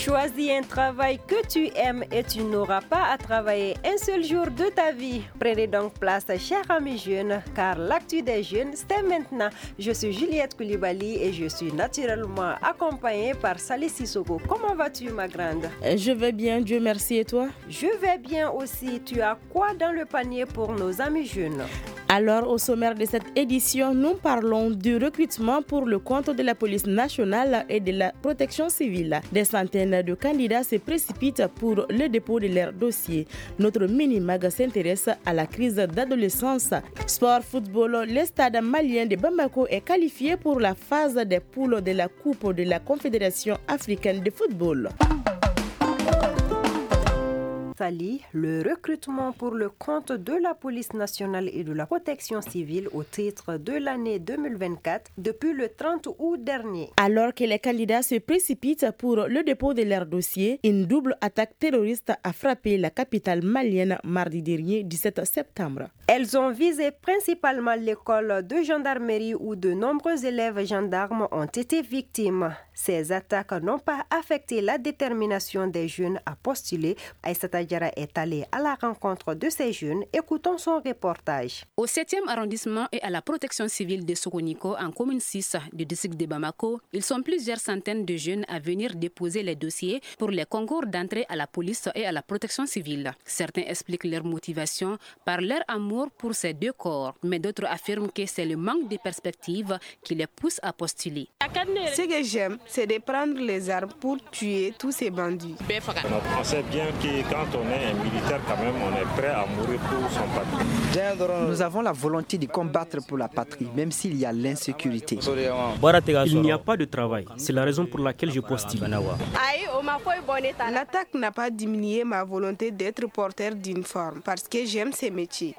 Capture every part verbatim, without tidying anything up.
Choisis un travail que tu aimes et tu n'auras pas à travailler un seul jour de ta vie. Prenez donc place, chers amis jeunes, car l'actu des jeunes, c'est maintenant. Je suis Juliette Koulibaly et je suis naturellement accompagnée par Salih Sissoko. Comment vas-tu, ma grande? Je vais bien, Dieu merci, et toi? Je vais bien aussi. Tu as quoi dans le panier pour nos amis jeunes? Alors, au sommaire de cette édition, nous parlons du recrutement pour le compte de la police nationale et de la protection civile. Des centaines de candidats se précipitent pour le dépôt de leur dossier. Notre mini-mag s'intéresse à la crise d'adolescence. Sport, football, le stade malien de Bamako est qualifié pour la phase des poules de la Coupe de la Confédération africaine de football. Salih, le recrutement pour le compte de la police nationale et de la protection civile au titre de l'année deux mille vingt-quatre depuis le trente août dernier. Alors que les candidats se précipitent pour le dépôt de leur dossier, une double attaque terroriste a frappé la capitale malienne mardi dernier, dix-sept septembre. Elles ont visé principalement l'école de gendarmerie où de nombreux élèves gendarmes ont été victimes. Ces attaques n'ont pas affecté la détermination des jeunes à postuler. Aïssata Diarra est allée à la rencontre de ces jeunes. Écoutons son reportage. Au septième arrondissement et à la protection civile de Sokoniko, en commune six du district de Bamako, ils sont plusieurs centaines de jeunes à venir déposer les dossiers pour les concours d'entrée à la police et à la protection civile. Certains expliquent leur motivation par leur amour pour ces deux corps, mais d'autres affirment que c'est le manque de perspective qui les pousse à postuler. Ce que j'aime, c'est de prendre les armes pour tuer tous ces bandits. On sait bien que quand on est un militaire, quand même, on est prêt à mourir pour son patrie. Nous avons la volonté de combattre pour la patrie, même s'il y a l'insécurité. Il n'y a pas de travail. C'est la raison pour laquelle je postule. L'attaque n'a pas diminué ma volonté d'être porteur d'une forme, parce que j'aime ce métier.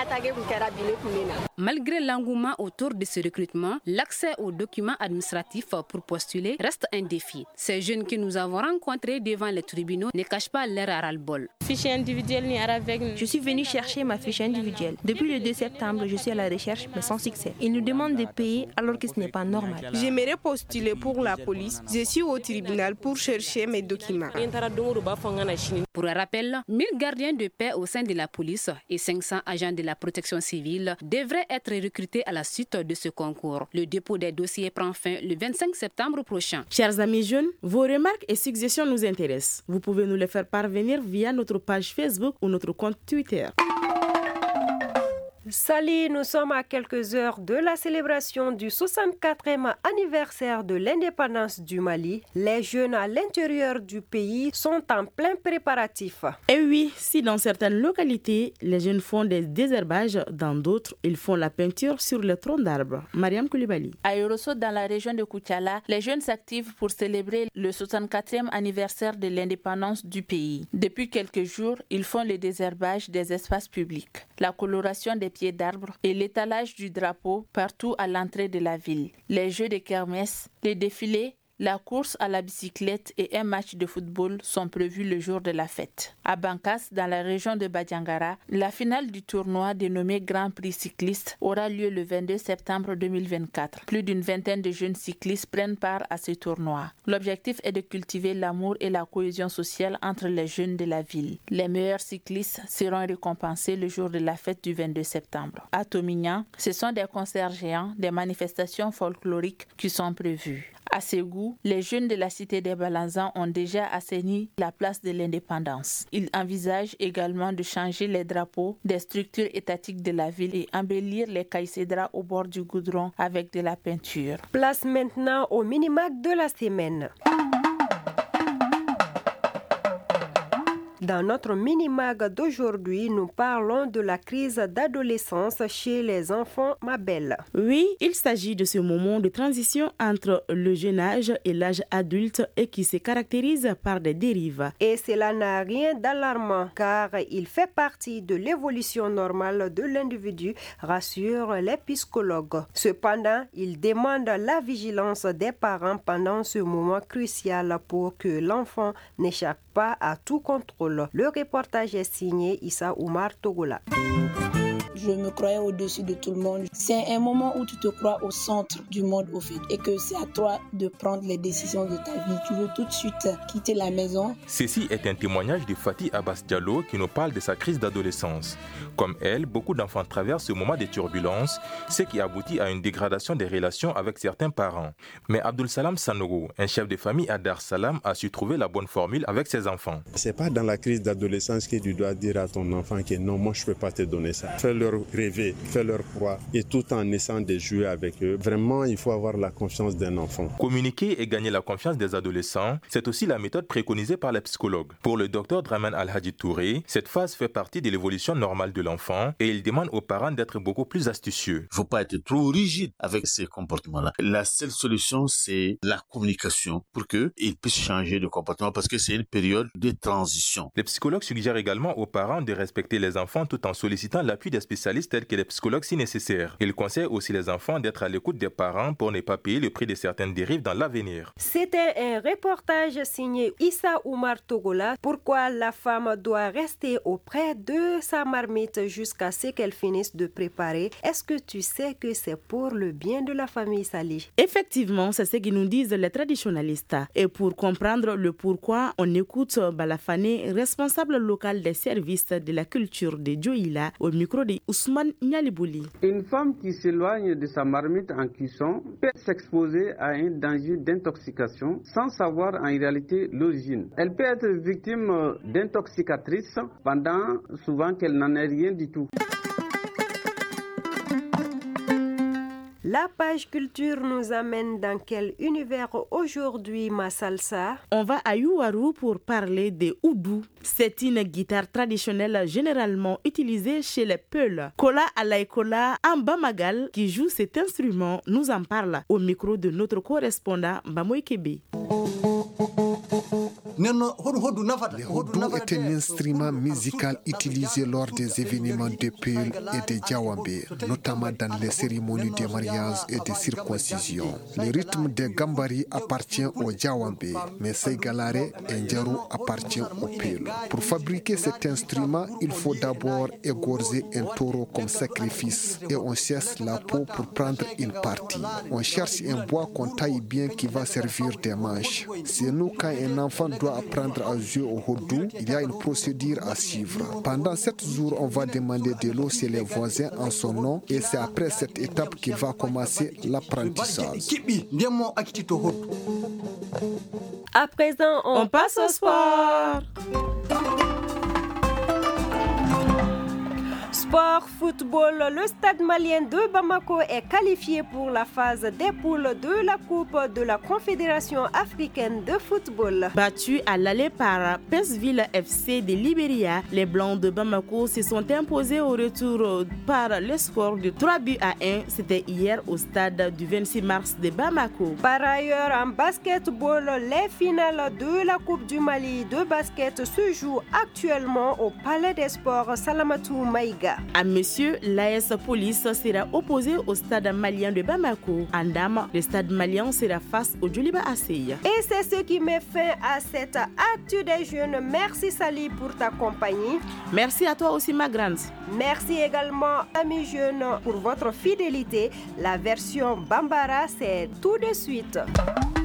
Malgré l'engouement autour de ce recrutement, l'accès aux documents administratifs pour postuler reste un défi. Ces jeunes que nous avons rencontrés devant les tribunaux ne cachent pas leur ras-le-bol. Je suis venue chercher ma fiche individuelle. Depuis le deux septembre, je suis à la recherche, mais sans succès. Ils nous demandent de payer alors que ce n'est pas normal. J'aimerais postuler pour la police. Je suis au tribunal pour chercher mes documents. Pour un rappel, mille gardiens de paix au sein de la police et cinq cents agents de la protection civile devraient être recrutés à la suite de ce concours. Le dépôt des dossiers prend fin le vingt-cinq septembre prochain. Chers amis jeunes, vos remarques et suggestions nous intéressent. Vous pouvez nous les faire parvenir via notre page Facebook ou notre compte Twitter. Salih, nous sommes à quelques heures de la célébration du soixante-quatrième anniversaire de l'indépendance du Mali. Les jeunes à l'intérieur du pays sont en plein préparatif. Et oui, si dans certaines localités, les jeunes font des désherbages, dans d'autres, ils font la peinture sur les troncs d'arbres. Mariam Koulibaly. À Yorosso, dans la région de Koutiala, les jeunes s'activent pour célébrer le soixante-quatrième anniversaire de l'indépendance du pays. Depuis quelques jours, ils font le désherbage des espaces publics, la coloration des pieds d'arbres et l'étalage du drapeau partout à l'entrée de la ville. Les jeux de kermesse, les défilés, la course à la bicyclette et un match de football sont prévus le jour de la fête. À Bankas, dans la région de Badiangara, la finale du tournoi dénommé Grand Prix cycliste aura lieu le vingt-deux septembre deux mille vingt-quatre. Plus d'une vingtaine de jeunes cyclistes prennent part à ce tournoi. L'objectif est de cultiver l'amour et la cohésion sociale entre les jeunes de la ville. Les meilleurs cyclistes seront récompensés le jour de la fête du vingt-deux septembre. À Tomignan, ce sont des concerts géants, des manifestations folkloriques qui sont prévues. À Ségou, les jeunes de la cité des Balanzans ont déjà assaini la place de l'indépendance. Ils envisagent également de changer les drapeaux des structures étatiques de la ville et embellir les caïcédras au bord du goudron avec de la peinture. Place maintenant au mini-mag de la semaine. Dans notre mini-mag d'aujourd'hui, nous parlons de la crise d'adolescence chez les enfants, ma belle. Oui, il s'agit de ce moment de transition entre le jeune âge et l'âge adulte et qui se caractérise par des dérives. Et cela n'a rien d'alarmant car il fait partie de l'évolution normale de l'individu, rassurent les psychologues. Cependant, il demande la vigilance des parents pendant ce moment crucial pour que l'enfant n'échappe pas à tout contrôle. Le reportage est signé Issa Oumar Togola. je me croyais au-dessus de tout le monde. C'est un moment où tu te crois au centre du monde au fait et que c'est à toi de prendre les décisions de ta vie. Tu veux tout de suite quitter la maison. Ceci est un témoignage de Fatih Abbas Diallo qui nous parle de sa crise d'adolescence. Comme elle, beaucoup d'enfants traversent ce moment de turbulence, ce qui aboutit à une dégradation des relations avec certains parents. Mais Abdul Salam Sanogo, un chef de famille à Dar Salam, a su trouver la bonne formule avec ses enfants. C'est pas dans la crise d'adolescence que tu dois dire à ton enfant que non, moi je peux pas te donner ça. Fais-leur rêver, fais-leur croire et tout en essayant de jouer avec eux. Vraiment, il faut avoir la confiance d'un enfant. Communiquer et gagner la confiance des adolescents, c'est aussi la méthode préconisée par les psychologues. Pour le docteur Draman Al-Hadji Touré, cette phase fait partie de l'évolution normale de l'enfant et il demande aux parents d'être beaucoup plus astucieux. Il ne faut pas être trop rigide avec ces comportements-là. La seule solution, c'est la communication pour qu'ils puissent changer de comportement parce que c'est une période de transition. Les psychologues suggèrent également aux parents de respecter les enfants tout en sollicitant l'appui des spécialistes tels que les psychologues si nécessaire. Ils conseillent aussi les enfants d'être à l'écoute des parents pour ne pas payer le prix de certaines dérives dans l'avenir. C'était un reportage signé Issa Oumar Togola. Pourquoi la femme doit rester auprès de sa marmite jusqu'à ce qu'elle finisse de préparer? Est-ce que tu sais que c'est pour le bien de la famille Sali? Effectivement, c'est ce que nous disent les traditionalistes. Et pour comprendre le pourquoi, on écoute Balafane, responsable local des services de la culture de Dioïla, au micro de Ousmane Nyalibouli. Une femme qui s'éloigne de sa marmite en cuisson peut s'exposer à un danger d'intoxication sans savoir en réalité l'origine. Elle peut être victime d'intoxicatrice pendant souvent qu'elle n'en est rien du tout. La page culture nous amène dans quel univers aujourd'hui, ma salsa? On va à Yuwaru pour parler de oudou. C'est une guitare traditionnelle généralement utilisée chez les Peuls. Kola Alaïkola Ambamagal, qui joue cet instrument, nous en parle au micro de notre correspondant Bamoy Kebe. Le houdou est un instrument musical utilisé lors des événements de Peul et de Djawambé, notamment dans les cérémonies de mariage et de circoncision. Le rythme des Gambari appartient au Djawambé, mais Seigalare et Ndjaru appartient au Peul. Pour fabriquer cet instrument, il faut d'abord égorger un taureau comme sacrifice et on cherche la peau pour prendre une partie. On cherche un bois qu'on taille bien qui va servir de manche. C'est nous quand un enfant doit apprendre à jouer au houdou, il y a une procédure à suivre. Pendant sept jours, on va demander de l'eau chez les voisins en son nom et c'est après cette étape qu'il va commencer l'apprentissage. À présent, on, on passe au sport. Sport, football, le stade malien de Bamako est qualifié pour la phase des poules de la Coupe de la Confédération africaine de football. Battus à l'aller par Painsville F C de Libéria, les Blancs de Bamako se sont imposés au retour par le score de trois buts à un. C'était hier au stade du vingt-six mars de Bamako. Par ailleurs, en basketball, les finales de la Coupe du Mali de basket se jouent actuellement au Palais des Sports Salamatou Maïga. À monsieur, l'A S Police sera opposé au stade malien de Bamako. En dames, le stade malien sera face au Djoliba Asseya. Et c'est ce qui met fin à cette actu des jeunes. Merci Sali pour ta compagnie. Merci à toi aussi ma grande. Merci également amis jeunes pour votre fidélité. La version Bambara, c'est tout de suite.